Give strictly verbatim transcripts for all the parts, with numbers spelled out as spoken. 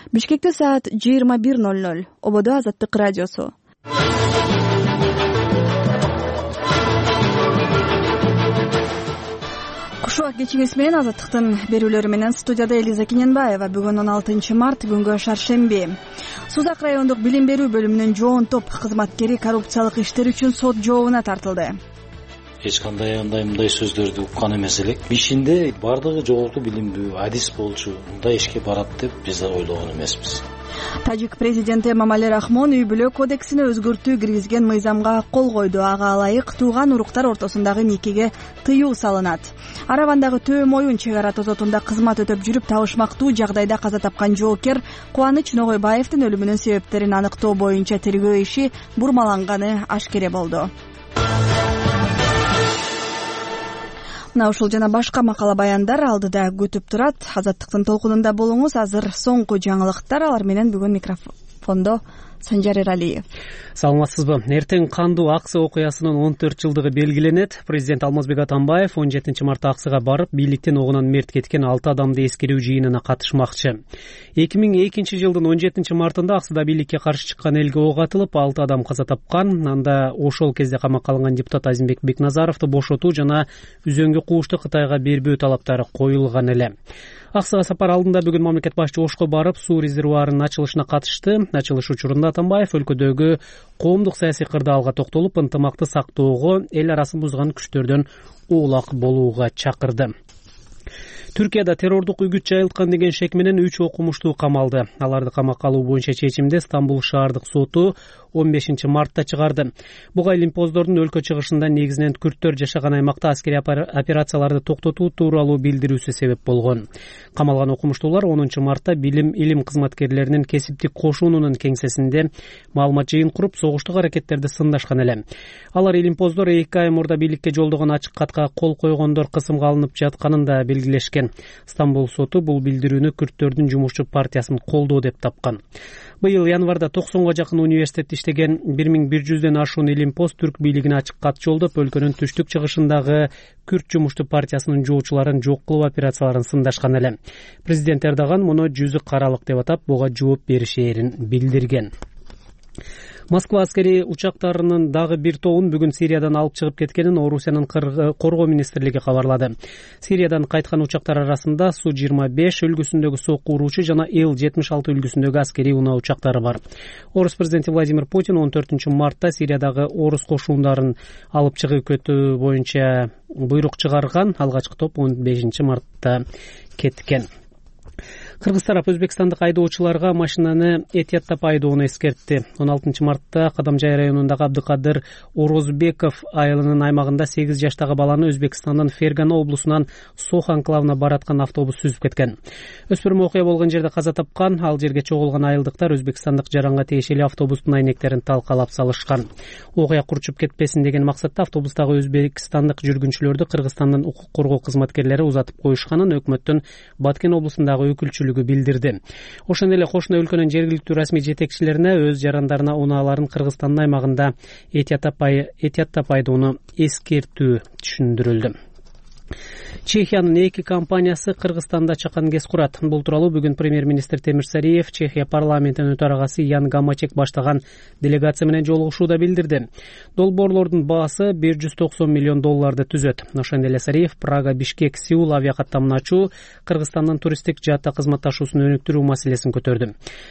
Бишкекте саат жыйырма бир ноль ноль. Ободо Азаттык радиосу. Кушуак кечиңиз менен Азаттыктын берүүлөрү менен студияда Элиза Кененбаева. Бүгүн он алтынчы март, күнгө шаршемби. Сузак райондук билим берүү бөлүмүнүн жоон топ кызматкери коррупциялык иштер үчүн сот жообуна тартылды. Эч кандай андай мындай сөздөрдү уккан эмес элек. Ишинде бардыгы жогорку билимдүү адис болчу, мындай ишке барат деп биз да ойлогон эмеспиз. Тажик президенти Эмомали Рахмон үй бүлө кодексине өзгөртүү киргизген мыйзамга кол койду. Ага ылайык тууган уруктар ортосундагы никеге тыюу салынат. Аравандагы Төө Моюн чек ара тозотунда кызмат өтөп жүрүп табышмактуу жагдайда каза тапкан жоокер Кубаныч Ногойбаевдин өлүмүнүн себептерин аныктоо боюнча тергөө иши бурмаланганы ашкере болду. Мына ушул жана башка макала баяндар алдыда күтүп турат. Азаттыктын толкунунда болуңуз. Азыр соңку жаңылыктар, алар менен бүгүн микрофондо Санжар Эралиев. Саламатсызбы? Эртең кандуу аксы окуясынын он төрт жылдыгы белгиленет. Президент Алмазбек Атамбаев он жетинчи мартта аксыга барып, бийликтен огунан мерт кеткен алты адамды эскерүү жыйынына катышмакчы. эки миң экинчи жылдын он жетинчи мартында аксыда бийликке каршы чыккан элге ок атылып, алты адам каза тапкан. Анда ошол кезде камакка алынган депутат Азимбек Бекназаровду бошотуу жана үзөңгү куушту Кытайга бербөө талаптары коюлган эле. Аксыга сапар алдында бүгүн мамлекет башчы Ошко барып, суу резервуарынын ачылышына катышты. Ачылыш учурунда Атамбаев өлкөдөгү коомдук саясий кырдаалга токтолуп, ынтымакты сактоого, эл арасын бузган күчтөрдөн оолак болууга чакырды. Түркияда террордук үгүт жайылткан деген шек менен үч окумуштуу камалды. Аларды камакка алуу боюнча чечимди Стамбул шаардык соту он бешинчи мартта чыгарды. Буга Олимпоздордун өлкө чыгышында негизинен күрттөр жашаган аймакта аскерий операцияларды токтотуу тууралуу билдирүүсү себеп болгон. Камалган окумуштуулар онунчу мартта билим илим кызматкерлеринин кесиптик кошуунунун кеңсесинде маалымат жыйын куруп, согуштук аракеттерди сындашкан эле. Алар Олимпоздор эки ай мурда бийликке жолдогон ачык катка кол койгондор кысымга алынып жатканын да белгилешкен. Стамбул соту бул билдирүүнү күрттөрдүн жумушчу партиясын колдоо деп тапкан. Быйыл январда токсонго жакын университетте иштеген бир миң бир жүздөн ашуун Олимпос түрк бийлигине ачык кат жолдоп, өлкөнүн түштүк чыгышындагы күрт жумушту партиясынын жоочуларын жок кылуу операцияларын сындашкан эле. Президент Эрдоган муну жүзү каралык деп атап, буга жооп беришээрин билдирген. Москва аскери учактарынын дагы бир тобун бүгүн Сириядан алып чыгып кеткенин Орусиянын коргоо министрлиги кабарлады. Сириядан кайткан учактар арасында Су жыйырма беш үлгүсүндөгү сокку уруучу жана Ил жетимиш алты үлгүсүндөгү аскерий унаа учактары бар. Орус президенти Владимир Путин он төртүнчү мартта Сириядагы орус кошундарын алып чыгып кетүү боюнча буйрук чыгарган. Алгачкы топ он бешинчи мартта кеткен. Кыргыз тарап өзбекстандык айдоочуларга машинаны этияттап айдоону эскертти. он алтынчы мартта Кадамжай районундагы Абдыкадыр Орозбеков айылынын аймагында сегиз жаштагы баланы Өзбекстандын Фергана облусунан Сох анклавына бараткан автобус сүзүп кеткен. Өспүрүм окуя болгон жерде каза тапкан. Ал жерге чогулган айылдыктар өзбекстандык жаранга тиешелүү автобустун айнектерин талкалап салышкан. Окуя курчуп кетпесин деген максатта автобустагы өзбекстандык жүргүнчүлөрдү Кыргызстандын укук коргоо кызматкерлери узатып коюшканын өкмөттүн Баткен облусундагы өкүлчүлүгү билдирди. Ошондой эле кошуна өлкөнүн жергиликтүү расмий жетекчилерине өз жарандарына унааларын Кыргызстандын аймагында этияттап айдоону эскертүү түшүндүрүлдү. Чехиянын эки компаниясы Кыргызстанда чакан кес курат. Бул тууралуу бүгүн премьер-министр Темир Сариев Чехия парламентинин төрагасы Ян Гамачек баштаган делегация менен жолугушууда билдирди. Долбоорлордун баасы бир жүз токсон миллион долларды түзөт. Ошондой эле Сариев Прага, Бишкек, Сеул авиакаттамын ачуу, Кыргызстандын туристтик жаатта кызматташуусун өнүктүрүү маселесин көтөрдү.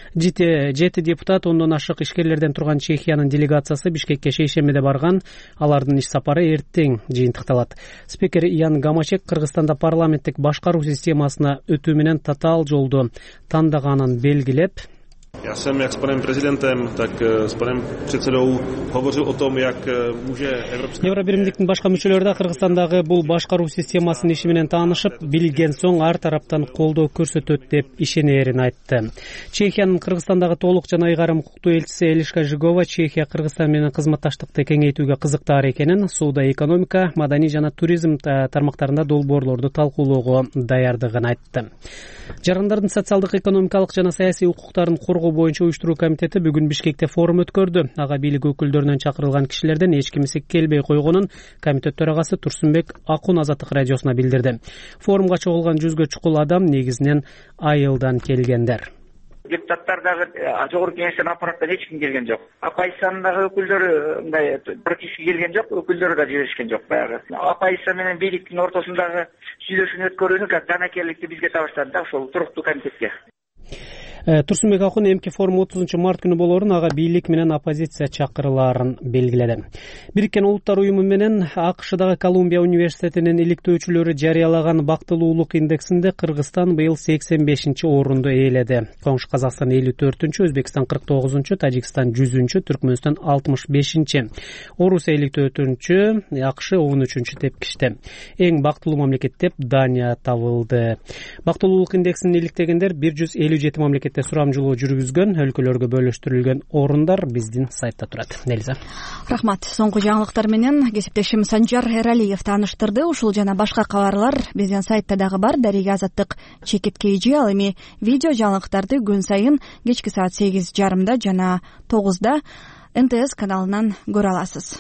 Жети депутат ондон ашык ишкерлерден турган Чехиянын делегациясы Бишкекке шейшембиде барган. Алардын иш сапары эртең жыйынтыкталат. Спикер Ян Гамачек Кыргызстанда парламенттик башкаруу системасына өтүү менен татаал жолду тандаганын белгилеп, Já jsem jak s panem prezidentem, tak s panem předsedou hovořil o tom, jak může Evropská Евробиримдиктин башка мүчөлөрү да Кыргызстандагы бул башкаруу системасынын иши менен таанышып, билген соң ар тараптан колдоо көрсөтөт деп ишенерин айтты. Чехиянын Кыргызстандагы толук жана ыйгарым укуктуу элчиси Элишка Жигова Чехия Кыргызстан менен кызматташтыкты кеңейтүүгө кызыктар экенин, сууда экономика, маданий жана туризм тармактарында долбоорлорду талкуулоого даярдыгын айтты. Жарандардын социалдык, экономикалык жана саясий укуктарын коргоо боюнча уюштуруу комитети бүгүн Бишкекте форум өткөрдү. Ага бийлик өкүлдөрүнөн чакырылган кишилерден эч кимиси келбей койгонун комитет төрагасы Турсунбек Акун Азаттык радиосуна билдирди. Форумга чогулган жүзгө чукул адам негизинен айылдан келгендер. Депутаттар дагы жогорку кеңештен аппараттан эч ким келген жок. Оппозициянын дагы өкүлдөрү мындай практически келген жок, өкүлдөрү да жиберишкен жок баягы. Оппозиция менен бийликтин ортосундагы сүйлөшүүнү өткөрүүнү жанакерликти бизге табыштады да ошол туруктуу комитетке. Турсунбек Акун эмки форум отузунчу март күнү болоорун ага бийлик менен оппозиция чакырылаарын белгиледи. Бириккен Улуттар уюму менен АКШдагы Колумбия университетинин иликтөөчүлөрү жарыялаган бактылуулук индексинде Кыргызстан быйыл сексен бешинчи орунду ээледи. Коңшу Казакстан элүү төртүнчү, Өзбекстан кырк тогузунчу, Тажикстан жүзүнчү, Түркмөнстан алтымыш бешинчи, Орусия элүү төртүнчү, АКШ он үчүнчү тепкичте. Эң бактылуу мамлекет деп Дания табылды. Бактылуулук индексин иликтегендер бир жүз элүү жети мамлекет сурамжылоо жүргүзгөн, өлкөлөргө бөлүштүрүлгөн орундар биздин сайтта турат. Нелиза. Рахмат. Соңку жаңылыктар менен кесиптешим Санжар Эралиев тааныштырды. Ушул жана башка кабарлар биздин сайтта дагы бар. Дарига Азаттык чекит кейжи, ал эми видео жаңылыктарды күн сайын кечки саат сегиз жарымда жана тогузда эн тэ эс каналынан көрө аласыз.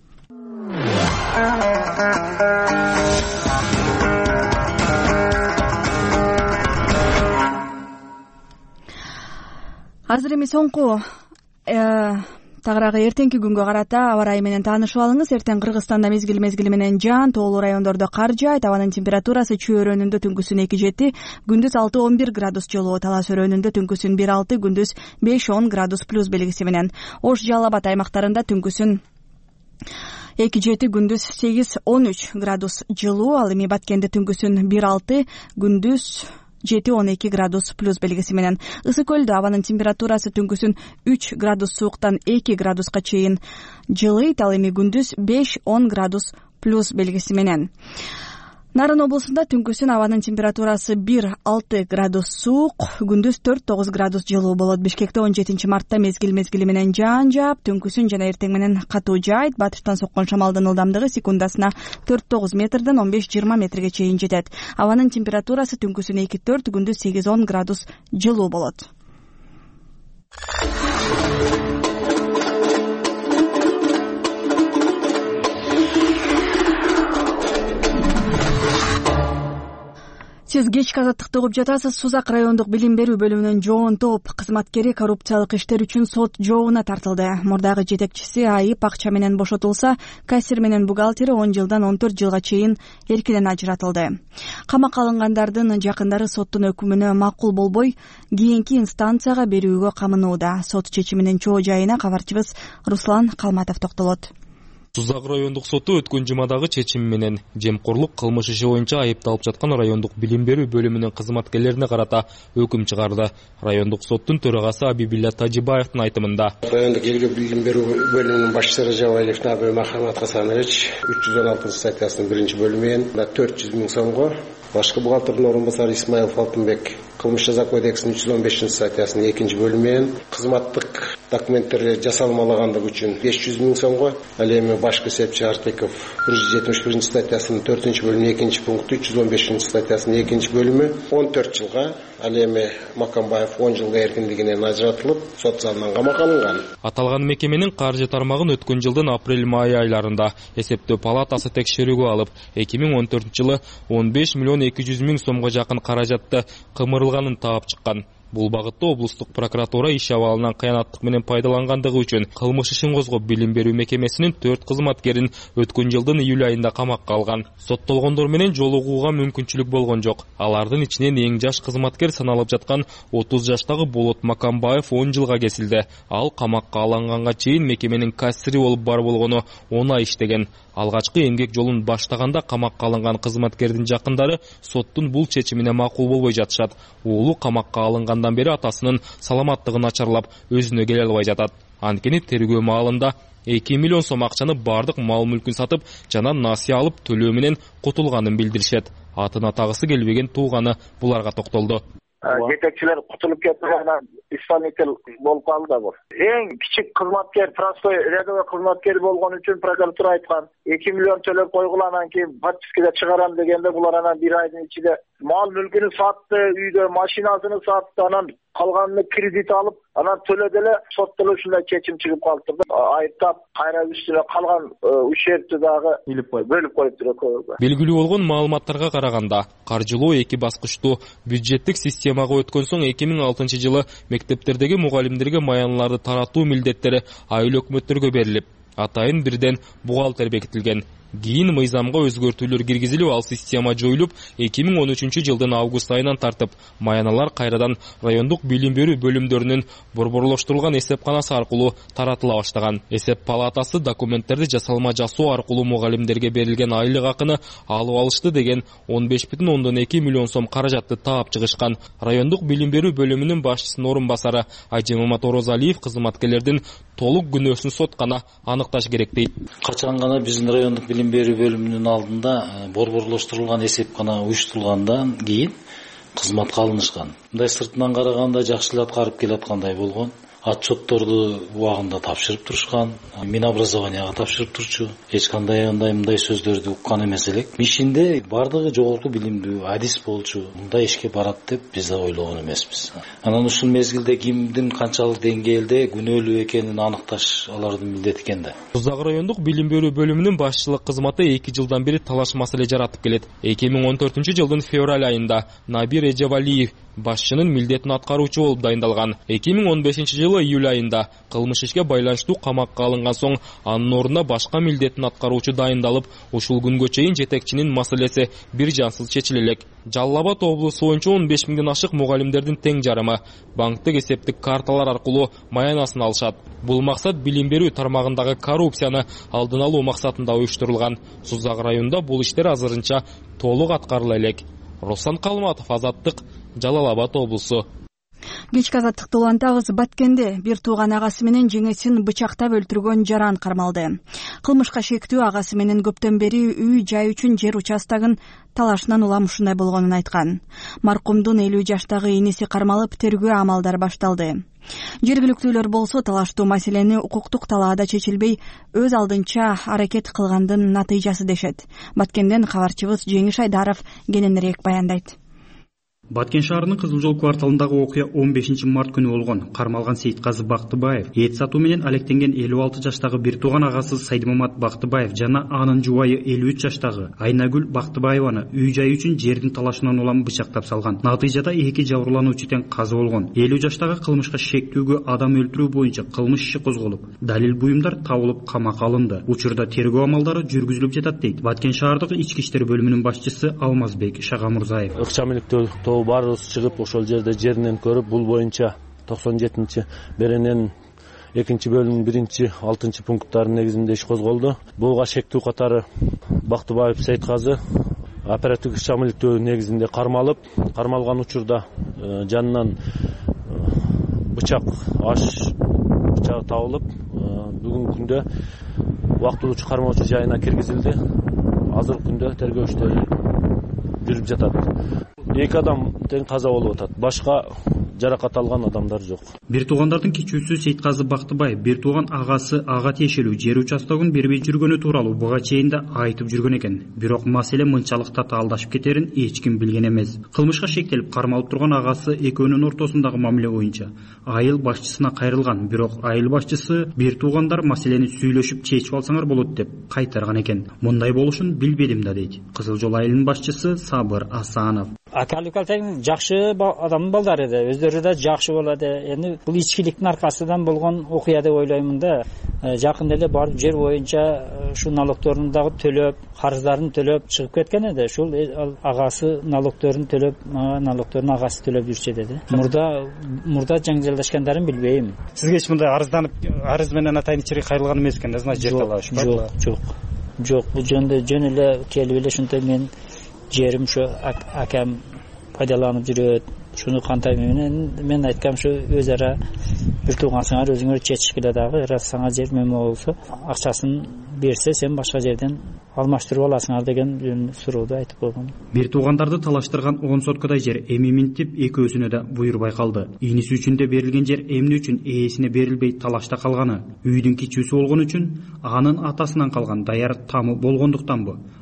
Азыр эми соңку тагыраагы эртеңки күнгө карата аба ырайы менен таанышып алыңыз. Эртең Кыргызстанда мезгил мезгили менен жаан, тоолуу райондордо кар жаайт. Абанын температурасы Чүй өрөөнүндө түнкүсүн эки жети, күндүз алты он бир градус жылуу, Талас өрөөнүндө түнкүсүн бир алты, күндүз беш он градус плюс белгиси менен. Ош, Жалал Абад аймактарында түнкүсүн эки жети, күндүз сегиз он үч градус жылуу. Ал эми Баткенде түнкүсүн бир алты, күндүз жети он эки градус плюс белгиси менен. Ысык көлдө абанын температурасы түнкүсүн үч градус сууктан эки градуска чейин жылыйт. Ал эми күндүз беш он градус плюс белгиси менен. Нарын облусунда түнкүсүн абанын температурасы бир алты градус суук, күндүз төрт тогуз градус жылуу болот. Бишкекте он жетинчи мартта мезгил мезгили менен жаан жаап, түнкүсүн жана эртең менен катуу жаайт. Батыштан соккон шамалдын ылдамдыгы секундасына төрт тогуз метрден он беш жыйырма метрге чейин жетет. Абанын температурасы түнкүсүн эки төрт, күндүз сегиз он градус жылуу болот. Сиз кечки азаттыкты угуп жатасыз. Сузак райондук билим берүү бөлүмүнүн жоон топ кызматкери коррупциялык иштер үчүн сот жообуна тартылды. Мурдагы жетекчиси айып акча менен бошотулса, кассир менен бухгалтери он жылдан он төрт жылга чейин эркинен ажыратылды. Камакка алынгандардын жакындары соттун өкүмүнө макул болбой, кийинки инстанцияга берүүгө камынууда. Сот чечиминин чоо жайына кабарчыбыз Руслан Калматов токтолот. Сузак райондук соту өткөн жумадагы чечими менен жемкорлук кылмыш иши боюнча айыпталып жаткан райондук билим берүү бөлүмүнүн кызматкерлерине карата өкүм чыгарды. Райондук соттун төрагасы Абибилля Тажибаевдин айтымында, райондук элге билим берүү бөлүмүнүн башчысы Режабаев Набы Махамат Хасанович үч жүз он алтынчы статьясынын биринчи бөлүмү менен төрт жүз миң сомго, башкы бухгалтердин орун басары Исмаилов Алтынбек кылмыш жаза кодексинин үч жүз он бешинчи статьясынын экинчи бөлүмү менен кызматтык документтерди жасалмалагандыгы үчүн беш жүз миң сомго, ал эми башкы эсепчи Артыков бир жүз жетимиш биринчи статьясынын төртүнчү бөлүмүнүн экинчи пункту үч жүз он бешинчи статьясынын экинчи бөлүмү он төрт жылга, ал эми Макамбаев он жылга эркиндигинен ажыратылып, сот залынан камакка алынган. Аталган мекеменин каржы тармагын өткөн жылдын апрель-май айларында эсептөө палатасы текшерүүгө алып, эки миң он төртүнчү жылы он беш миллион эки жүз миң сомго жакын каражатты кымырылганын таап чыккан. Бул багытта облустук прокуратура иш абалынан кыянаттык менен пайдалангандыгы үчүн кылмыш ишин козгоп, билим берүү мекемесинин төрт кызматкерин өткөн жылдын июль айында камакка алган. Соттолгондор менен жолугууга мүмкүнчүлүк болгон жок. Алардын ичинен эң жаш кызматкер саналып жаткан отуз жаштагы Болот Макамбаев он жылга кесилди. Ал камакка алынганга чейин мекеменин кассири болуп бар болгону он ай иштеген. Алгачкы эмгек жолун баштаганда камакка алынган кызматкердин жакындары соттун бул чечимине макул болбой жатышат. Уулу камакка алынгандан бери атасынын саламаттыгы начарлап, өзүнө келе албай жатат. Анткени тергөө маалында эки миллион сом акчаны бардык мал мүлкүн сатып, жана насыя алып төлөө менен кутулганын билдиришет. Атына тагысы келбеген тууганы буларга токтолду. Жетекчилер кутулуп кеткенде исполнитель болуп калды бул. Эң кичик кызматкер, простой рядовой кызматкер болгон үчүн прокуратура айткан эки миллион төлөп койгула, анан кийин подпискеде чыгарам дегенде булар анан бир айдын ичинде мал мүлкүн сатты, үйдө машинасын сатты, анан калганын кредит алып, анан төлөдө эле сот деле ушундай чечим чыгып калыптыр да. Айыптап, кайра үстүнө калган ущербти дагы бөлүп коюптур экөөгө. Белгилүү болгон маалыматтарга караганда, каржылоо эки баскычтуу бюджеттик системага өткөн соң эки миң алтынчы жылы мектептердеги мугалимдерге маяныларды таратуу милдеттери айыл өкмөттөргө берилип, атайын бирден бухгалтер бекитилген. Кийин мыйзамга өзгөртүүлөр киргизилип, ал система жоюлуп, эки миң он үчүнчү жылдын август айынан тартып, маяналар кайрадан райондук билим берүү бөлүмдөрүнүн борборлоштурулган эсепканасы аркылуу таратыла баштаган. Эсеп палатасы документтерди жасалма жасоо аркылуу мугалимдерге берилген айлык акыны алып алышты деген он беш бүтүн ондон эки миллион сом каражатты таап чыгышкан. Райондук билим берүү бөлүмүнүн башчысынын орун басары Ажемамат Орозалиев кызматкерлердин толук күнөөсүн сот гана аныкташ керек дейт. Качан гана биздин райондук билим берүү бөлүмүнүн алдында борборлоштурулган эсепкана уюштурулгандан кийин кызматка алынышкан. Мындай сыртынан караганда жакшы эле аткарып келаткандай болгон. Отчетторду убагында тапшырып турушкан, Минобразованияга тапшырып турчу. Эч кандай андай мындай сөздөрдү уккан эмес элек. Ишинде бардыгы жогорку билимдүү адис болчу, мындай ишке барат деп биз да ойлогон эмеспиз. Анан ушул мезгилде кимдин канчалык деңгээлде күнөөлүү экенин аныкташ алардын милдети экен да. Тузак райондук билим берүү бөлүмүнүн башчылык кызматы эки жылдан бери талаш маселе жаратып келет. эки миң он төртүнчү жылдын февраль айында Набир Эжевалиев башчынын милдетин аткаруучу болуп дайындалган. эки миң он бешинчи жылы июль айында кылмыш ишке байланыштуу камакка алынган соң анын ордуна башка милдетин аткаруучу дайындалып, ушул күнгө чейин жетекчинин маселеси бир жансыз чечиле элек. Жалал Абад облусу боюнча он беш миңден ашык мугалимдердин тең жарымы банктык эсептик карталар аркылуу маянасын алышат. Бул максат билим берүү тармагындагы коррупцияны алдын алуу максатында уюштурулган. Сузак районунда бул иштер азырынча толук аткарыла элек. Руслан Калматов, Азаттык, Жалал Абад облусу. Кечки азаттыкты улантабыз. Баткенде бир тууган агасы менен жеңесин бычактап өлтүргөн жаран кармалды. Кылмышка шектүү агасы менен көптөн бери үй жай үчүн жер участогун талашынан улам ушундай болгонун айткан. Маркумдун элүү жаштагы иниси кармалып, тергөө амалдары башталды. Жергиликтүүлөр болсо талаштуу маселени укуктук талаада чечилбей, өз алдынча аракет кылгандын натыйжасы дешет. Баткенден кабарчыбыз Жеңиш Айдаров кененирээк баяндайт. Баткен шаарынын Кызыл жол кварталындагы окуя он бешинчи март күнү болгон. Кармалган Сейитказы Бактыбаев эт сатуу менен алектенген элүү алты жаштагы бир тууган агасы Сайдмамат Бактыбаев жана анын жубайы элүү үч жаштагы Айнагүл Бактыбаеваны үй жай үчүн жердин талашынан улам бычактап салган. Натыйжада эки жабырлануучу тең каза болгон. элүү жаштагы кылмышка шектүүгө адам өлтүрүү боюнча кылмыш иши козголуп, далил буюмдар табылып камакка алынды. Учурда тергөө амалдары жүргүзүлүп жатат дейт Баткен шаардык ички иштер бөлүмүнүн башчысы Алмазбек Шагамурзаев. Ыкчамеликтөө баарыбыз чыгып ошол жерде жеринен көрүп, бул боюнча токсон жетинчи берененин экинчи бөлүмүнүн биринчи алтынчы пункттарынын негизинде иш козголду. Буга шектүү катары Бактыбаев Сейитказы оперативдик ыкчамеликтөө негизинде кармалып, кармалган учурда жанынан бычак, аш бычагы табылып, бүгүнкү күндө убактылуучу кармоочу жайына киргизилди. Азыркы күндө тергөө иштери жүрүп жатат. Эки адам тең каза болуп атат. Башка жаракат алган адамдар жок. Бир туугандардын кичүүсү Сейитказы Бактыбаев бир тууган агасы ага тиешелүү жер участогун бербей жүргөнү тууралуу буга чейин да айтып жүргөн экен. Бирок маселе мынчалык татаалдашып кетерин эч ким билген эмес. Кылмышка шектелип кармалып турган агасы экөөнүн ортосундагы мамиле боюнча айыл башчысына кайрылган. Бирок айыл башчысы бир туугандар маселени сүйлөшүп чечип алсаңар болот деп кайтарган экен. Мындай болушун билбедим да дейт Кызыл жол айылынын башчысы Сабыр Асанов. Акалык алсаң жакшы адамдын балдары да өздөрү да жакшы болот. Эми бул ичкиликтин аркасынан болгон окуя деп ойлоймун да. Жакында эле барып жер боюнча ушу налогторун дагы төлөп, карыздарын төлөп чыгып кеткен эди. Ушул агасы налогторун төлөп, налогторун агасы төлөп жүрчү деди. Мурда мурда жаңжалдашкандарын билбейм. Сизге мындай арызданып, арыз менен атайын ичери кайрылган эмес экен, значит жер талаш. Жок, жок. Жок, бул жөнүндө жөн эле келип эле ушундай мен жерим ушу акам пайдаланып жүрөт. Шуну кандай менен мен айткам ушу өз ара бир туугансыңар өзүңөр чечишкиле дагы, раз сага жер мөмө болсо акчасын берсе сен башка жерден алмаштырып аласыңар деген сурооду айтып койгон. Бир туугандарды талаштырган он соткадай жер эми минтип экөөсүнө да буйрбай калды. Иниси үчүн да берилген жер эмне үчүн ээсине берилбей талашта калганы, үйдүн кичүүсү болгон үчүн анын атасынан калган даяр тамы болгондуктанбы?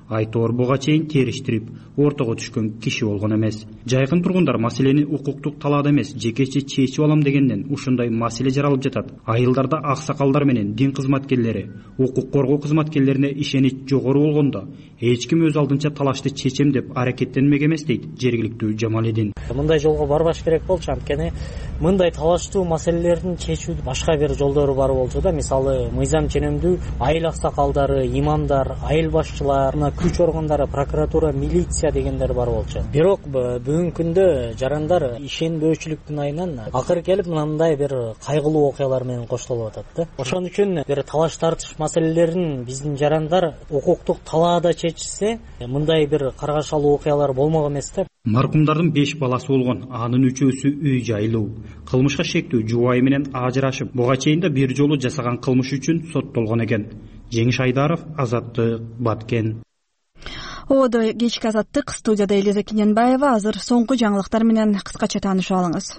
Айтор буга чейин териштирип ортого түшкөн киши болгон эмес. Жайкын тургундар маселени укуктук талаада эмес, жекече чечип алам дегенден ушундай маселе жаралып жатат. Айылдарда аксакалдар менен дин кызматкерлери, укук коргоо кызматкерлерине ишенич жогору болгондо эч ким өз алдынча талашты чечем деп аракеттенмек эмес дейт жергиликтүү Жамалидин. Мындай жолго барбаш керек болчу, анткени мындай талаштуу маселелердин чечүүдүн башка бир жолдору бар болчу да. Мисалы, мыйзам ченемдүү айыл аксакалдары, имамдар, айыл башчылар, күч органдары, прокуратура, милиция дегендер бар болчу. Бирок бүгүнкү күндө жарандар ишенбөөчүлүктүн айынан акыры келип мындай бир кайгылуу окуялар менен коштолуп атат да. Ошон үчүн бир талаш тартыш маселелерин биздин жарандар укуктук талаада чечсе, мындай бир каргашалуу окуялар болмок эмес да. Маркумдардын беш баласы болгон, анын үчөөсү үй жайлуу. Кылмышка шектүү жубайы менен ажырашып, буга чейин да бир жолу жасаган кылмыш үчүн соттолгон экен. Жеңиш Айдаров, Азаттык, Баткен. Одо кечки Азаттык, студияда Элиза Кененбаева. Азыр соңку жаңылыктар менен кыскача таанышып алыңыз.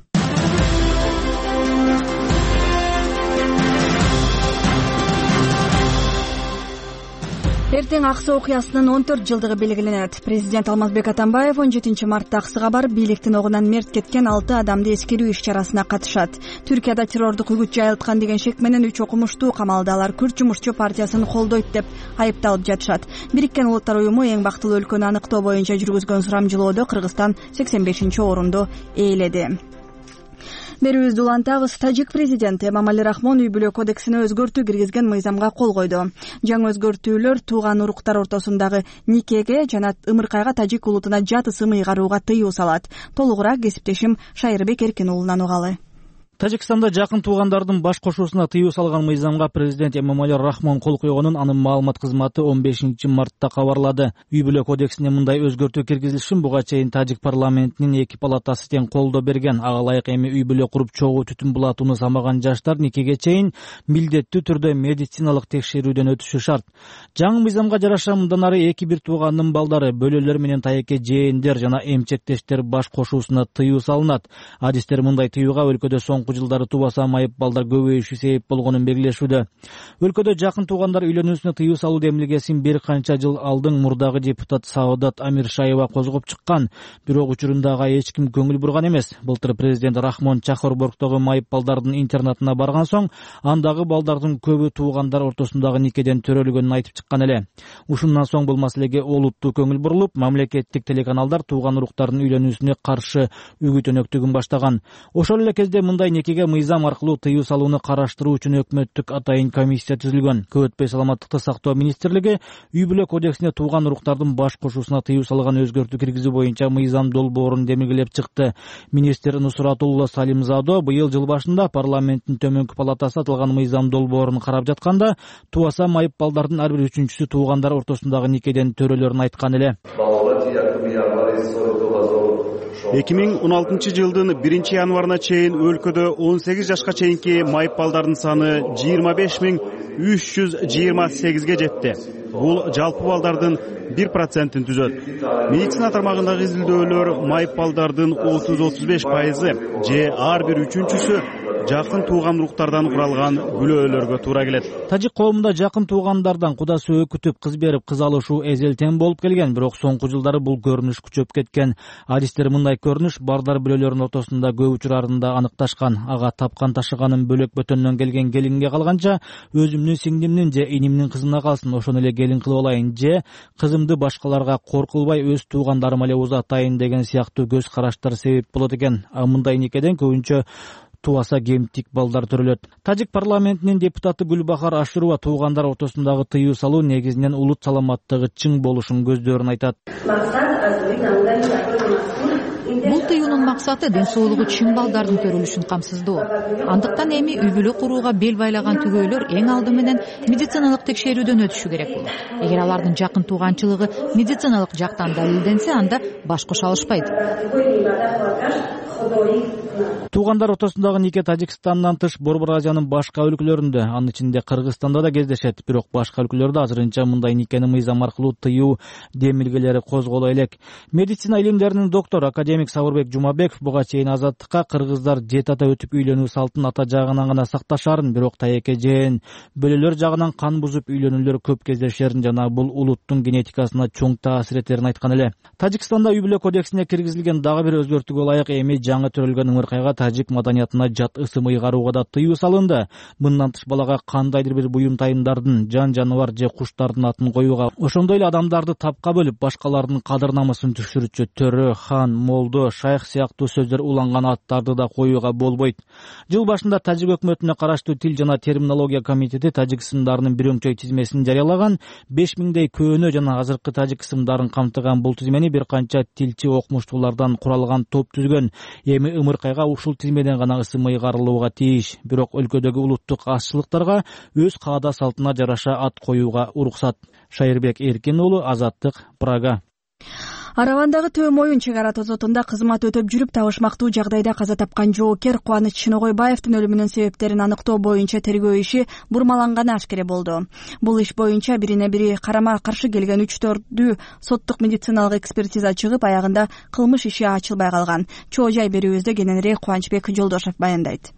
Эртең Аксы окуясынын он төрт жылдыгы белгиленет. Президент Алмазбек Атамбаев он жетинчи мартта Аксыга барып, бийликтин огунан мерт кеткен алты адамды эскерүү иш-чарасына катышат. Түркияда террордук үгүт жайылткан деген шек менен үч окумуштуу камалды. Алар Күрд жумушчу партиясын колдойт деп айыпталып жатышат. Бириккен Улуттар уюму эң бактылуу өлкөнү аныктоо боюнча жүргүзгөн сурамжылоодо Кыргызстан сексен бешинчи орунду ээледи. Берүүбүздү улантабыз. Тажик президенти Эмомали Рахмон үй бүлө кодексине өзгөртүү киргизген мыйзамга кол койду. Жаңы өзгөртүүлөр тууган уруктар ортосундагы никеге жана ымыркайга тажик улутуна жат ысым ыйгарууга тыюу салат. Толугураак кесиптешим Шайырбек Эркин уулунан угалы. Тажикстанда жакын туугандардын баш кошуусуна тыюу салган мыйзамга президент Эмомали Рахмон кол койгонун анын маалымат кызматы он бешинчи мартта кабарлады. Үй бүлө кодексине мындай өзгөртүү киргизилишин буга чейин тажик парламентинин эки палатасы тең колдоо берген. Ага ылайык эми үй бүлө куруп чогуу түтүн булатууну самаган жаштар никеге чейин милдеттүү түрдө медициналык текшерүүдөн өтүшү шарт. Жаңы мыйзамга жараша мындан ары эки бир туугандын балдары, бөлөлөр менен тайеке жээндер жана эмчектештер баш кошуусуна тыюу салынат. Адистер мындай тыюуга өлкөдө соңку жылдары тубаса майып балдар көбөйүшү себеп болгонун белгилешүүдө. Өлкөдө жакын туугандар үйлөнүүсүнө тыюу салуу демилгесин бир канча жыл алдын мурдагы депутат Саодат Амиршаева козгоп чыккан. Бирок учурундагы эч ким көңүл бурган эмес. Былтыр президент Рахмон Чахорборгдогу майып балдардын интернатына барган соң, андагы балдардын көбү туугандар ортосундагы никеден төрөлгөнүн айтып чыккан эле. Ушундан соң бул маселеге олуттуу көңүл бурулуп, мамлекеттик телеканалдар тууган уруктардын үйлөнүүсүнө каршы үгүт өнөктүгүн баштаган. Ошол эле кезде мындай никеге мыйзам аркылуу тыюу салууну караштыруу үчүн өкмөттүк атайын комиссия түзүлгөн. Көп өтпөй саламаттыкты сактоо министрлиги үй бүлө кодексине тууган уруктардын баш кошуусуна тыюу салган өзгөртүү киргизүү боюнча мыйзам долбоорун демилгелеп чыкты. Министр Нусратулла Салимзадо быйыл жыл башында парламенттин төмөнкү палатасы аталган мыйзам долбоорун карап жатканда, тубаса майып балдардын ар бир үчүнчүсү туугандар ортосундагы никеден төрөлөрүн айткан эле. эки миң он алтынчы жылдын биринчи январына чейин өлкөдө он сегиз жашка чейинки майып балдардын саны жыйырма беш миң үч жүз жыйырма сегизге жетти. Бул жалпы балдардын бир процентин түзөт. Медицина тармагындагы изилдөөлөр майып балдардын отуз отуз беш пайызы же ар бир үчүнчүсү жакын тууган уруктардан куралган бүлөлөргө туура келет. Тажик коомунда жакын туугандардан куда сөөк күтүп кыз берип кыз алышуу эзелтен болуп келген, бирок соңку жылдары бул көрүнүш күчөп кеткен. Адистер мындай көрүнүш бардар бүлөлөрүнүн ортосунда көп учурларында аныкташкан. Ага тапкан ташыганын бөлөк бөтөндөн келген келинге калганча, өзүмдүн сиңдимдин же инимдин кызына калсын, ошону эле келин кылып алайын, же кызымды башкаларга кор кылбай өз туугандарыма эле узатайын деген сыяктуу көз караштар себеп болот экен. А мындай никеден көбүнчө тубаса кемтик балдар төрөлөт. Тажик парламентинин депутаты Гүлбахар Ашурова туугандар ортосундагы тыюу салуу негизинен улут саламаттыгы чың болушун көздөрүн айтат. Бул тыюунун максаты ден соолугу чың балдардын төрөлүшүн камсыздоо. Андыктан эми үй бүлө курууга бел байлаган түгөйлөр эң алды менен медициналык текшерүүдөн өтүшү керек болот. Эгер алардын жакын тууганчылыгы медициналык жактан далилденсе, анда баш кошо алышпайт. Туугандар ортосундагы тууралуундагы нике Тажикстандан тыш Борбор Азиянын башка өлкөлөрүндө, анын ичинде Кыргызстанда да кездешет. Бирок башка өлкөлөрдө азырынча мындай никени мыйзам аркылуу тыюу демилгелери козголо элек. Медицина илимдеринин доктору академик Сабырбек Жумабеков буга чейин Азаттыкка кыргыздар жет ата өтүп үйлөнүү салтын ата жагынан гана сакташарын, бирок тайеке жээн бөлөлөр жагынан кан бузуп үйлөнүүлөр көп кездешерин жана бул улуттун генетикасына чоң таасир этерин айткан эле. Тажикстанда үй бүлө кодексине киргизилген дагы бир өзгөртүүгө ылайык эми жаңы төрөлгөн ымыркайга тажик маданиятына жат ысым ыйгарууга да тыюу салынды. Мындан тыш балага кандайдыр бир буюм тайымдардын, жан жаныбар же куштардын атын коюуга, ошондой эле адамдарды тапка бөлүп башкалардын кадыр намысын түшүрүчү төрө, хан, молдо, шайх сыяктуу сөздөр уланган аттарды да коюуга болбойт. Жыл башында тажик өкмөтүнө караштуу тил жана терминология комитети тажик ысымдарынын бир өңчөй тизмесин жарыялаган. беш миңдей көөнө жана азыркы тажик ысымдарын камтыган бул тизмени бир канча тилчи окумуштуулардан куралган топ түзгөн. Эми ымыркайга ушул тизмеден гана ысым ыйгарылууга тийиш, бирок өлкөдөгү улуттук азчылыктарга өз каада салтына жараша ат коюуга уруксат. Шайырбек Эркин уулу, Азаттык, Прага. Аравандагы Төө Моюн чек ара тозотунда кызмат өтөп жүрүп табышмактуу жагдайда каза тапкан жоокер Кубаныч Шыногойбаевдин өлүмүнүн себептерин аныктоо боюнча тергөө иши бурмаланганы ашкере болду. Бул иш боюнча бирине бири карама каршы келген үч төртү соттук медициналык экспертиза чыгып, аягында кылмыш иши ачылбай калган. Чоо жай берүүбүздө кененирээк Кубанычбек Жолдошев баяндайт.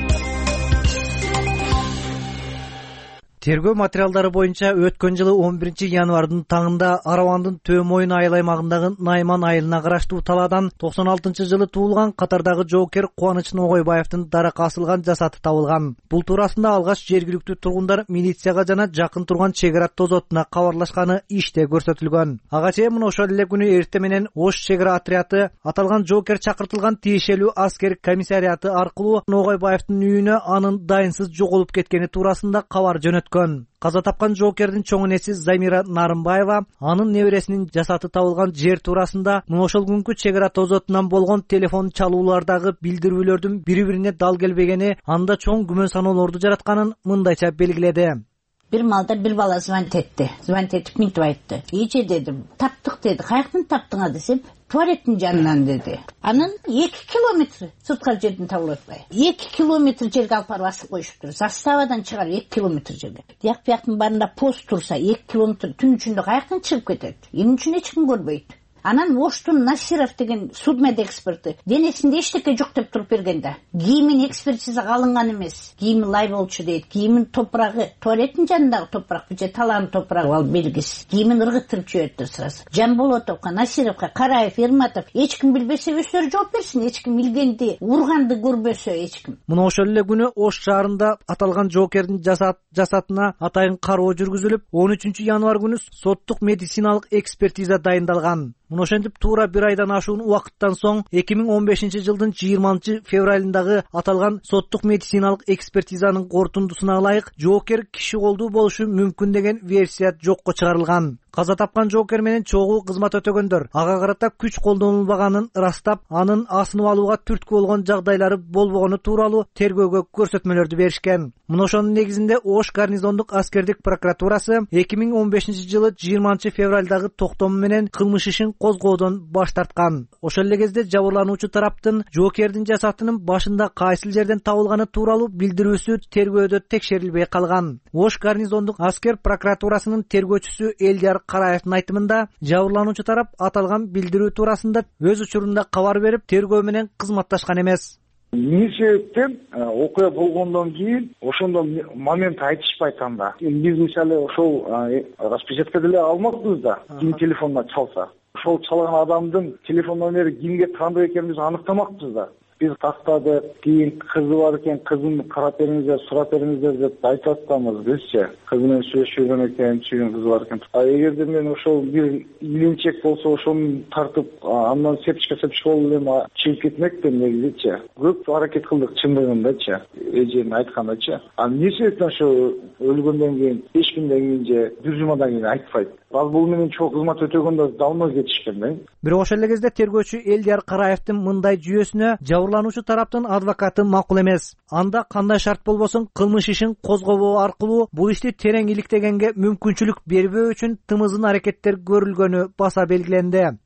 Тергөө материалдары боюнча өткөн жылы он биринчи январдын таңында Аравандын Төө Моюн айыл аймагындагы Найман айылына караштуу талаадан токсон алтынчы жылы туулган катардагы жоокер Кубаныч Ногойбаевдин даракка асылган жасаты табылган. Бул туурасында алгач жергиликтүү тургундар милицияга жана жакын турган чек ара тозотуна кабарлашканы иште көрсөтүлгөн. Ага чейин мына ошол эле күнү эртең менен Ош чек ара отряды аталган жоокер чакыртылган тиешелүү аскер комиссариаты аркылуу Ногойбаевдин үйүнө анын дайынсыз жоголуп кеткени туурасында кабар жөнөткөн. Каза тапкан жоокердин чоң энеси Замира Нарымбаева анын небересинин жасаты табылган жер туурасында мына ошол күнкү чек ара тозотунан болгон телефон чалуулардагы билдирүүлөрдүн бири-бирине дал келбегени анда чоң күмөн саноолорду жаратканын мындайча белгиледи. Бир маалда бир бала звонить этти. Звонить этип минтип айтты. Эже дедим, таптык деди. Каяктан таптыңа десем, туалеттин жанынан деди. Анын эки километр сырткары жерден табылып атпайбы. эки километр жерге алып барып асып коюшуптур. Заставадан чыгарып эки километр жерге. Тияк бияктын баарында пост турса эки километр түн ичинде каяктан чыгып кетет? Эмне үчүн эч ким көрбөйт? Анан Оштун Насиров деген судмед эксперти денесинде эчтеке жок деп туруп бергенде, кийимин экспертизага алынган эмес, кийими лай болчу дейт, кийимин топурагы, туалеттин жанындагы топурак, же талаанын топурагы ал белгисиз, кийимин ыргыттырып жиберди сразу. Жамболотовго, Насировго, Караев, Эрматов эч ким билбесе өздөрү жооп берсин, эч ким билгенди, урганды көрбөсө эч ким. Мына ошол эле күнү Ош шаарында аталган жоокердин жасат жасатына атайын кароо жүргүзүлүп, он үчүнчү январь күнү соттук медициналык экспертиза дайындалган. Мына ошентип туура бир айдан ашуун убакыттан соң эки миң он бешинчи жылдын жыйырманчы февралындагы аталган соттук медициналык экспертизанын корутундусуна ылайык жоокер киши колдуу болушу мүмкүн деген версия жокко чыгарылган. Каза тапкан жоокер менен чогуу кызмат өтөгөндөр ага карата күч колдонулбаганын ырастап, анын асынып алууга түрткү болгон жагдайлары болбогону тууралуу тергөөгө көрсөтмөлөрдү беришкен. Мына ошонун негизинде Ош гарнизондук аскердик прокуратурасы эки миң он бешинчи жылы жыйырманчы февралдагы токтому менен кылмыш ишин козгоодон баш тарткан. Ошол эле кезде жабырлануучу тараптын жоокердин жасатынын башында кайсыл жерден табылганы тууралуу билдирүүсү тергөөдө текшерилбей калган. Ош гарнизондук аскер прокуратурасынын тергөөчүсү Элдияр Караевдин айтымында, жабырлануучу тарап аталган билдирүү туурасында өз учурунда кабар берип, тергөө менен кызматташкан эмес. Эмне себептен окуя болгондон кийин ошондо момент айтышпайт анда. Биз мисалы ошол распечатка деле алмакпыз да, ким телефонуна чалса. Ошол чалган адамдын телефон номери кимге таандык экенин биз аныктамакпыз да. Биз тактадык, кийин кызы бар экен, кызын карап бериңиздер, сурап бериңиздер деп айтып атабыз бизчи. Кызы менен сүйлөшүп жүргөн экен, сүйгөн кызы бар экен. А эгерде мен ошол бир илимчек болсо ошону тартып, андан сепчикке сепчик болуп эле чыгып кетмекпин негизичи. Көп аракет кылдык чындыгындачы, эженин айткандачы. А эмне себептен ошо өлгөндөн кийин, беш күндөн кийин же бир жумадан кийин айтпайт? Ал бул менен чоң кызмат өтөгөндөр давно кетишкен да. Бирок ошол эле кезде тергөөчү Элдияр Караевдин мындай жүйөсүнө жабырлануучу тараптын адвокаты макул эмес. Анда кандай шарт болбосун кылмыш ишин козгобоо аркылуу бул ишти терең иликтегенге мүмкүнчүлүк бербөө үчүн тымызын аракеттер көрүлгөнү баса белгиленди.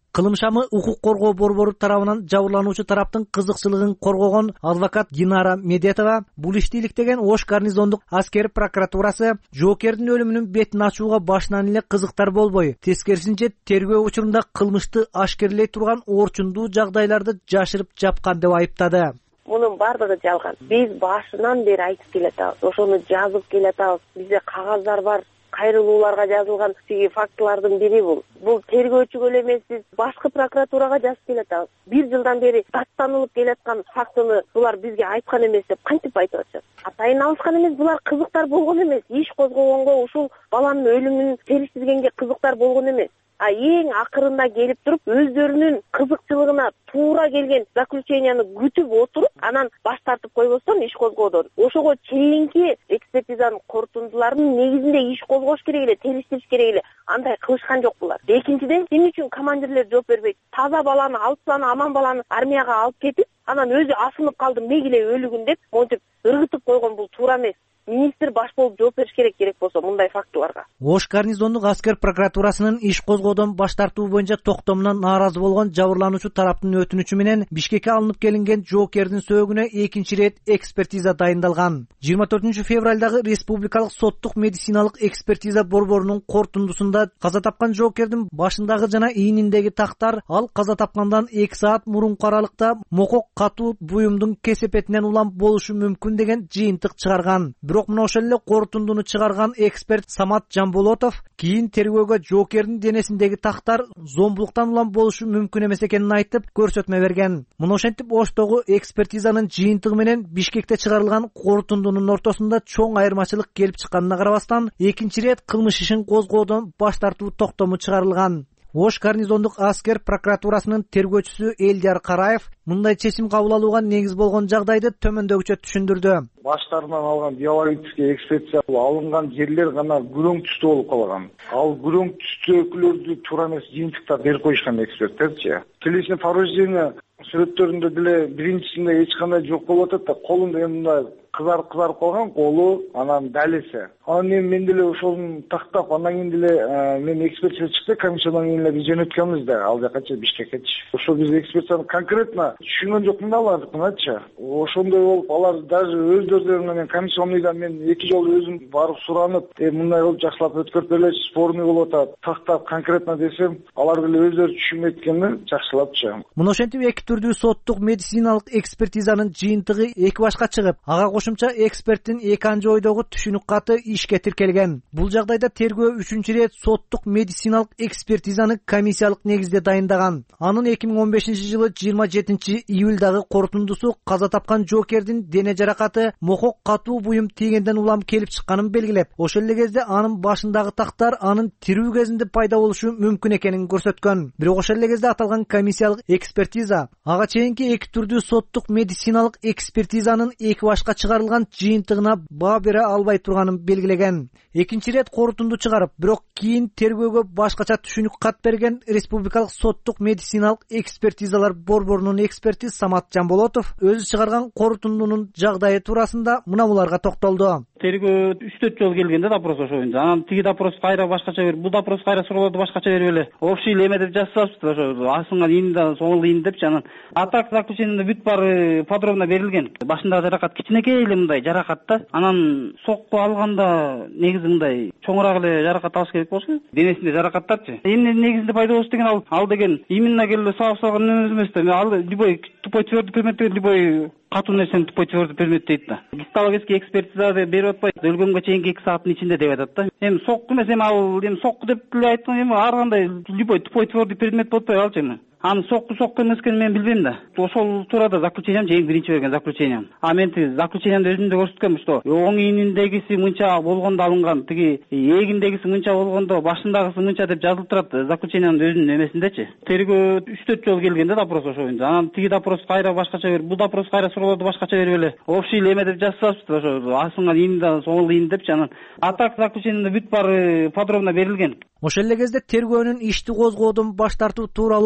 Кылмышамы укук коргоо борбору тарабынан жабырлануучу тараптын кызыкчылыгын коргогон адвокат Динара Медетова бул ишти иликтеген Ош гарнизондук аскер прокуратурасы жоокердин өлүмүнүн бетин ачууга башынан эле кызыктар болбой, тескерисинче тергөө учурунда кылмышты ашкерлей турган орчундуу жагдайларды жашырып жапкан деп айыптады. Мунун бардыгы жалган. Биз башынан бери айтып келатабыз, ошону жазып келатабыз. Бизде кагаздар бар. Кайрылууларга жазылган тиги фактылардын бири бул. Бул тергөөчүгө эле эмес, биз башкы прокуратурага жазып келатабыз. Бир жылдан бери даттанылып келаткан фактыны булар бизге айткан эмес деп кантип айтып атышат? Атайын алышкан эмес, булар кызыктар болгон эмес. Иш козгогонго, ушул баланын өлүмүн териштиргенге кызыктар болгон эмес. А эң акырында келип туруп өздөрүнүн кызыкчылыгына туура келген заключенияны күтүп отуруп, анан баш тартып койбостон иш козгоодон. Ошого чейинки экспертизанын корутундуларынын негизинде иш козгош керек эле, териштириш керек эле. Андай кылышкан жок булар. Экинчиден, эмне үчүн командирлер жооп бербейт? Таза баланы, алып баланы, аман баланы армияга алып кетип, анан өзү асынып калды, мегиле өлүгүн деп, монтип ыргытып койгон бул туура эмес. Министр баш болуп жооп бериш керек керек болсо мындай фактыларга. Ош гарнизондук аскер прокуратурасынын иш козгоодон баш тартуу боюнча токтомунан нааразы болгон жабырлануучу тараптын өтүнүчү менен Бишкекке алынып келинген жоокердин сөөгүнө экинчи ирет экспертиза дайындалган. жыйырма төртүнчү февралдагы республикалык соттук медициналык экспертиза борборунун корутундусунда каза тапкан жоокердин башындагы жана ийниндеги тактар ал каза тапкандан эки саат мурунку аралыкта мокок катуу буюмдун кесепетинен улам болушу мүмкүн деген жыйынтык чыгарган. Бирок мына ошол эле корутундуну чыгарган эксперт Самат Жамболотов кийин тергөөгө жоокердин денесиндеги тактар зомбулуктан улам болушу мүмкүн эмес экенин айтып көрсөтмө берген. Мына ошентип Оштогу экспертизанын жыйынтыгы менен Бишкекте чыгарылган корутундунун ортосунда чоң айырмачылык келип чыкканына карабастан экинчи ирет кылмыш ишин козгоодон баш тартуу токтому чыгарылган. Ош гарнизондук аскер прокуратурасынын тергөөчүсү Элдияр Караев мындай чечим кабыл алууга негиз болгон жагдайды төмөндөгүчө түшүндүрдү. Баштарынан алган биологический экспертиза алынган жерлер гана күрөң түстүү болуп калган. Ал күрөң түстүүкүлөрдү туура эмес жыйынтыктар берип коюшкан эксперттерчи. Телесный повреждение сүрөттөрүндө деле биринчисинде эч кандай жок болуп атат да, колунда мындай кызарып кызарып калган колу, анан далеси. Анан эми мен деле ошону тактап, андан кийин деле мен экспертиза чыкты, комиссиядан кийин эле биз жөнөткөнбүз да, ал жакачы Бишкеккечи. Ошо биз экспертизаны конкретно түшүнгөн жокмун да алардыкыначы. Ошондой болуп, алар даже өздөрү менен комиссионныйдан мен эки жолу өзүм барып суранып, э мындай кылып жакшылап өткөрүп бергилечи, спорный болуп атат. Тактап конкретно десем, алар деле өздөрү түшүнбөйт экенин жакшылапчы. Мына ошентип эки түрдүү соттук медициналык экспертизанын жыйынтыгы эки башка чыгып, ага кошумча эксперттин эки анчы ойдогу түшүнүк каты ишке тиркелген. Бул жагдайда тергөө үчүнчү ирет соттук медициналык экспертизаны комиссиялык негизде дайындаган. Анын эки миң он бешинчи жылы жыйырма жетинчи июлдагы корутундусу каза тапкан жоокердин дене жаракаты мокок катуу буюм тийгенден улам келип чыкканын белгилеп, ошол эле кезде анын башындагы тактар анын тирүү кезинде пайда болушу мүмкүн экенин көрсөткөн. Бирок ошол эле кезде аталган комиссиялык экспертиза ага чейинки эки түрдүү соттук медициналык экспертизанын эки башка чыгарылган жыйынтыгына баа бере албай турганын белгилеген. Экинчи ирет корутунду чыгарып, бирок кийин тергөөгө башкача түшүнүк кат берген республикалык соттук медициналык экспертизалар борборунун эксперти Самат Жамболотов өзү чыгарган корутундунун жагдайы туурасында мына буларга токтолду. Тергөө үч төрт жолу келгенде допрос ошо боюнча. Анан тиги допрос кайра башкача берип, бул допрос кайра суроолорду башкача берип эле общий эме деп жазсапты, ошо асынган ийнинден соңул ийин депчи. Анан а так заключениеде бүт баары подробно берилген. Башындагы жаракат кичинекей эле мындай жаракат да. Анан сокку алганда негизи мындай чоңураак эле жаракат алыш керек болчу. Денесинде жаракаттарчы. Эмне негизинде пайда болуш деген ал ал деген именно келе сабап салган эмес да. Ал любой тупой твердый предмет деген любой катуу нерсени тупой твердый предмет дейт да. Гистологический экспертиза деп берип атпайт. Өлгөнгө чейинки эки сааттын ичинде деп атат да. Эми сокку эмес, эми ал эми сокку деп эле айткан, эми ар кандай любой тупой твердый предмет болуп атпайбы алчы эми. Аны сокку сокку эмес экенин мен билбейм да. Ошол туурада заключением эң биринчи берген заключением. А мен тиги заключениемде өзүмдө көрсөткөм, что оң ийниндегиси мынча болгондо алынган, тиги эгиндегиси мынча болгондо башындагысы мынча деп жазылып турат заключениянын өзүнүн эмесиндечи. Тергөө үч төрт жолу келгенде допрос ошо боюнча. Анан тиги допрос кайра башкача берип, бул допрос кайра суроолорду башкача берип эле общий эме деп жазсапты, ошо асынган ийнинден соңул ийин депчи. Анан а так заключениеде бүт баары подробно берилген. Ошол эле кезде тергөөнүн ишти козгоодон баш тартуу тууралуу токтому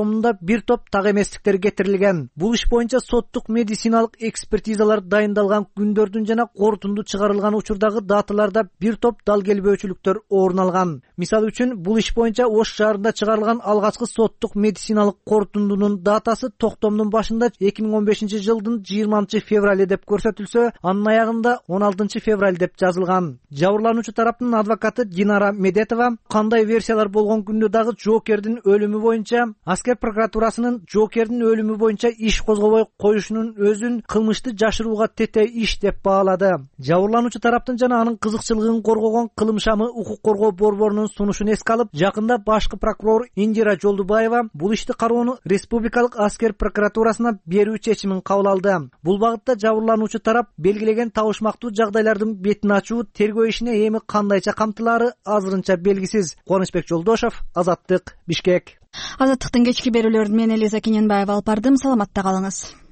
токтомунда бир топ так эместиктер кетирилген. Бул иш боюнча соттук медициналык экспертизалар дайындалган күндөрдүн жана корутунду чыгарылган учурдагы даталарда бир топ дал келбөөчүлүктөр орун алган. Мисалы үчүн, бул иш боюнча Ош шаарында чыгарылган алгачкы соттук медициналык корутундунун датасы токтомдун башында эки миң он бешинчи жылдын жыйырманчы февраль деп көрсөтүлсө, анын аягында он алтынчы февраль деп жазылган. Жабырлануучу тараптын адвокаты Динара Медетова кандай версиялар болгон күндө дагы жоокердин өлүмү боюнча аскер прокуратурасынын жоокердин өлүмү боюнча иш козгобой коюшунун өзүн кылмышты жашырууга тете иш деп баалады. Жабырлануучу тараптын жана анын кызыкчылыгын коргогон кылым шамы укук коргоо борборунун сунушун эске алып, жакында башкы прокурор Индира Жолдубаева бул ишти кароону республикалык аскер прокуратурасына берүү чечимин кабыл алды. Бул багытта жабырлануучу тарап белгилеген табышмактуу жагдайлардын бетин ачуу тергөө ишине эми кандайча камтылаары азырынча белгисиз. Кубанычбек Жолдошов, Азаттык, Бишкек. Азаттыктын кечки берүүлөрүн мен Элиза Кененбаева алып бардым. Саламатта калыңыз.